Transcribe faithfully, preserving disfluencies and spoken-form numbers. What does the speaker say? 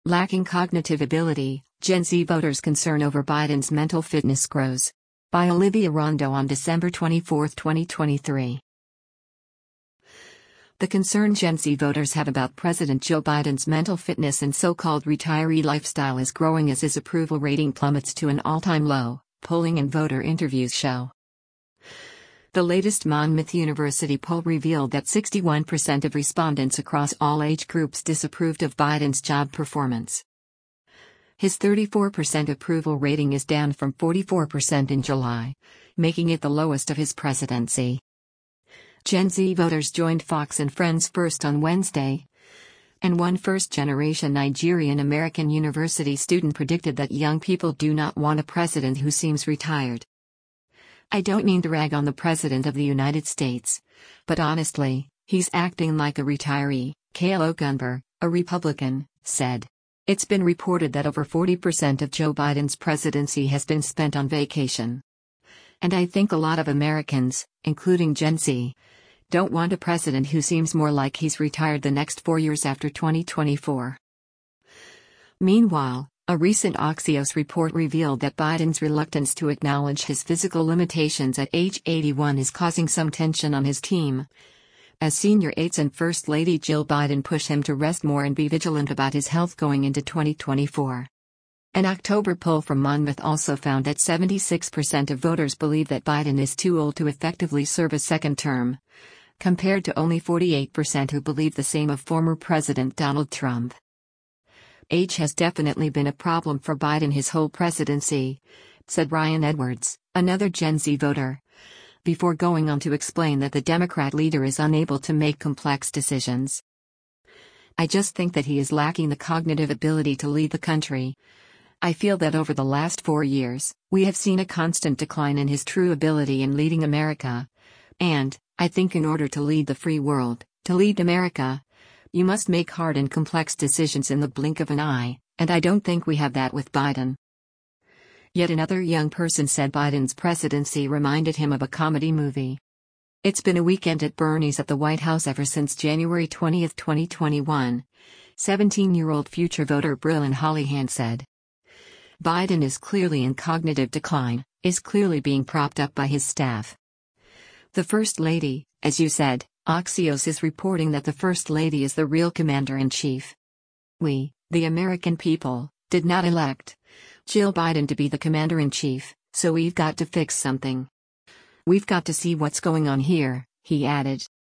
Lacking cognitive ability, Gen Z voters' concern over Biden's mental fitness grows. By Olivia Rondo on December twenty-fourth, twenty twenty-three. The concern Gen Z voters have about President Joe Biden's mental fitness and so-called retiree lifestyle is growing as his approval rating plummets to an all-time low, polling and voter interviews show. The latest Monmouth University poll revealed that sixty-one percent of respondents across all age groups disapproved of Biden's job performance. His thirty-four percent approval rating is down from forty-four percent in July, making it the lowest of his presidency. Gen Z voters joined Fox and Friends First on Wednesday, and one first-generation Nigerian-American university student predicted that young people do not want a president who seems retired. "I don't mean to rag on the President of the United States, but honestly, he's acting like a retiree," Cale Ogunber, a Republican, said. It's been reported that over forty percent of Joe Biden's presidency has been spent on vacation. And I think a lot of Americans, including Gen Z, don't want a president who seems more like he's retired the next four years after twenty twenty-four. Meanwhile, a recent Axios report revealed that Biden's reluctance to acknowledge his physical limitations at age eighty-one is causing some tension on his team, as senior aides and First Lady Jill Biden push him to rest more and be vigilant about his health going into twenty twenty-four. An October poll from Monmouth also found that seventy-six percent of voters believe that Biden is too old to effectively serve a second term, compared to only forty-eight percent who believe the same of former President Donald Trump. Age has definitely been a problem for Biden his whole presidency, said Ryan Edwards, another Gen Z voter, before going on to explain that the Democrat leader is unable to make complex decisions. "I just think that he is lacking the cognitive ability to lead the country. I feel that over the last four years, we have seen a constant decline in his true ability in leading America. And, I think in order to lead the free world, to lead America, you must make hard and complex decisions in the blink of an eye, and I don't think we have that with Biden." Yet another young person said Biden's presidency reminded him of a comedy movie. "It's been a weekend at Bernie's at the White House ever since January twentieth, twenty twenty-one, seventeen-year-old future voter Brillin Hollyhan said. Biden is clearly in cognitive decline, is clearly being propped up by his staff. The First Lady, as you said, Axios is reporting that the First Lady is the real commander-in-chief. We, the American people, did not elect Jill Biden to be the commander-in-chief, so we've got to fix something. We've got to see what's going on here," he added.